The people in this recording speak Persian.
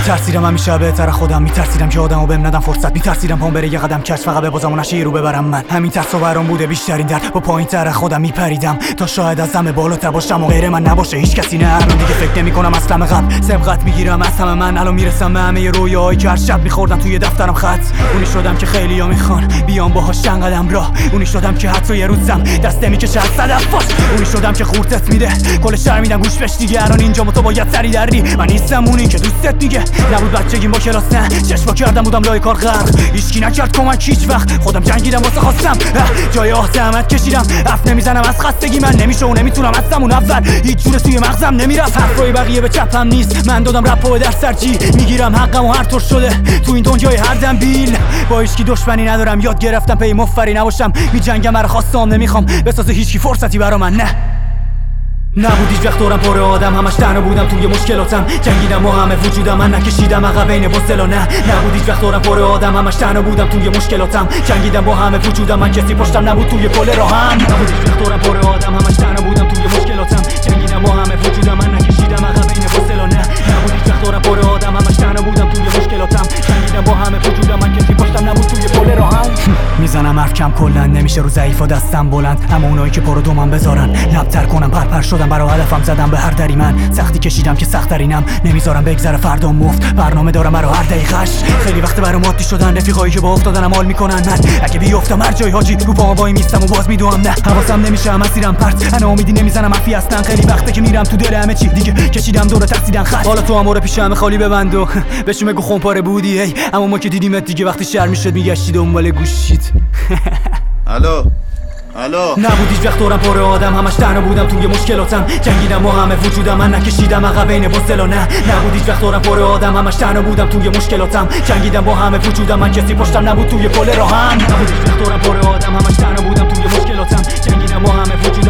میترسیدم همیشه بهتر خودم، میترسیدم که آدمو بهم ندم فرصت، میترسیدم پام بره یه قدم کج فقط ببازم و نشه رو ببرم من. همین ترس و برام بوده بیشترین درد، با پایین‌تر خودم میپریدم تا شاید از همه بالاتر باشم و غیر من نباشه هیچ کسی. نه الان دیگه فکر نمی‌کنم از قبل سبقت میگیرم از همه من. الان میرسم به همه رویاهایی که هر شب می‌خوردم توی دفترم خط. اونی شدم که خیلیا میخوان بیام باهاش چند قدم راه. اونی شدم که حتی یه روزم دست میکشه از صدف فاش. اونی شدم که خورتت میده کل شهر میدم گوش بش دیگه. الان اینجا تو باید سری دری، من نیستم اونی که دوستت میگه. نبود بچگیم با کلاس، نه چشم کردم بودم لای کار غرق. هیچکی نکرد کمک هیچ وقت، خودم جنگیدم واسه خواستم. جای آه زحمت کشیدم، حرف نمیزنم از خستگی. من نمیشه و نمیتونم از همون اول هیچ جور توی مغزم نمیرفت. حرفای بقیه به چپم نیست، من دادم رپو در سرچی. میگیرم حقم و هر طور شده تو این دنیای هر دم بیل. با هیچکی دشمنی ندارم، یاد گرفتم پی مفری نباشم. میجنگم هر خواستم، نمیخوام بسازه هیچکی فرصتی برا من. نه نبود هیچ وقت دورم پر آدم، همش تنها بودم توی مشکلاتم. جنگیدم با همه وجودم، من نکشیدم عقب بین بسلا. نه نبود هیچ وقت دورم پر آدم، همش تنها بودم توی مشکلاتم. جنگیدم با همه وجودم، من کسی پشتم نبود توی کل راهم. نبود هیچ وقت دورم پر آدم، همش تنها بودم توی مشکلاتم. جنگیدم با همه وجودم، من نکشیدم عقب بین بسلا. نه نبود هیچ وقت دورم پر آدم، همش تنها بودم توی مشکلاتم. جنگیدم با همه وجودم، من کسی پشتم نبود توی کل راهم. میزنم حرف کم کلا، نمیشه رو ضعیفا دستم بلند. اما اونایی که پرو دومم بذارن لبتر کنم، پرپر شدم برا هدفم، زدم به هر دری. من سختی کشیدم که سخت‌ترینم، نمیذارم بگذره فردا مفت. برنامه دارم برا هر دقیقش، خیلی وقت برام عادی شدن رفیقایی که با افتادنم حال میکنن. من اگه بیافتم هر جای حاجی رو پام وای میستم و باز میدوام. نه حواسم نمیشه مسیرم پرت، انا امیدی نمیزنم مفی هستن. خیلی وقته که میرم تو دل همه چی دیگه، کشیدم دور ترسیدن خط. حالا تو امور پیش همه خالی ببند و بهشون بگو خونپاره بودی. هی اما ما که دیدیمت دیگه، وقتی شهر میشد میگشتی دنبال گوشیت. الو نبود هیچ وقت دورم پر آدم، همش تنها بودم توی مشکلاتم. جنگیدم با همه وجودم، من نکشیدم عقب بین بسلا. نه نبود هیچ وقت دورم پر آدم، همش تنها بودم توی مشکلاتم. جنگیدم با همه وجودم، من کسی پشتم نبود توی کل راهم. نبود هیچ وقت دورم پر آدم، همش تنها بودم توی مشکلاتم. جنگیدم با همه وجودم.